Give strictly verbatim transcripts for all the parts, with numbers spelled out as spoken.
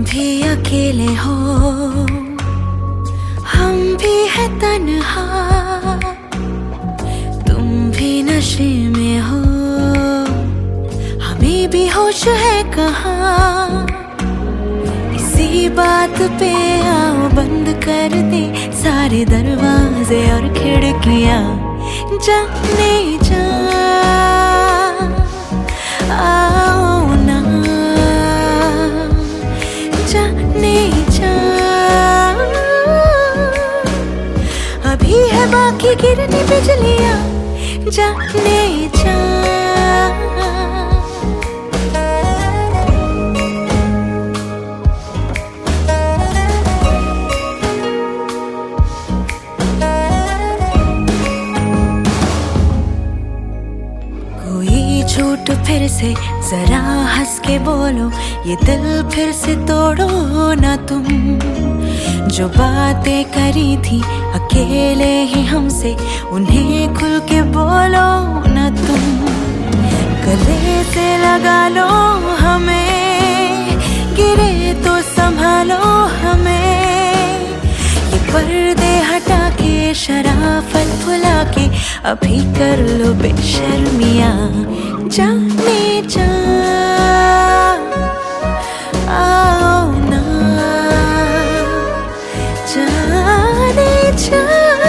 भी अकेले हो, हम भी है तन्हा, तुम भी नशे में हो, हमें भी होश है कहाँ। इसी बात पे आओ बंद कर दे सारे दरवाजे और खिड़कियाँ, जाने जा आओ ना, जाने जा। अभी है बाकी गिरनी बिजलियाँ, जाने जा। कोई झूठ फिर से जरा हंस के बोलो, ये दिल फिर से तोड़ो ना तुम। जो बातें करी थी अकेले ही हमसे, उन्हें खुल के बोलो ना तुम। गले से लगा लो हमें, गिरे तो संभालो हमें। ये पर्दे हटा के शराफत भुला के अभी कर लो बेशर्मियाँ, जाने जा आओ ना, जाने जा।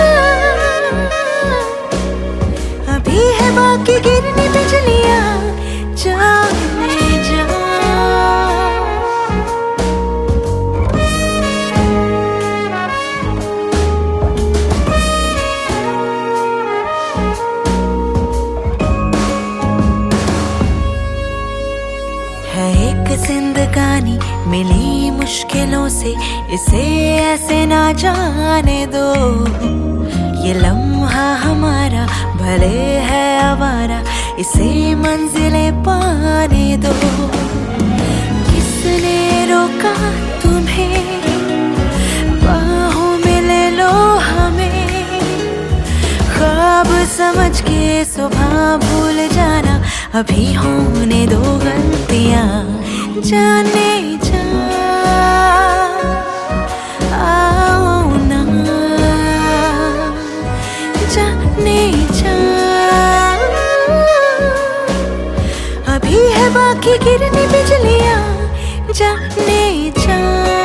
अभी है बाकी गिरनी बिजलियाँ, जाने जा। है एक जिंदगानी मिली मुश्किलों से, इसे ऐसे ना जाने दो। ये लम्हा हमारा भले है आवारा, इसे मंजिलें पाने दो। किसने रोका तुम्हें, बाहों में ले लो हमें। ख्वाब समझ के सुबह भूल जाना, अभी होने दो गलतियाँ, जाने जा आओ ना, जाने जा। अभी है बाकी गिरनी बिजलियाँ, जाने जा।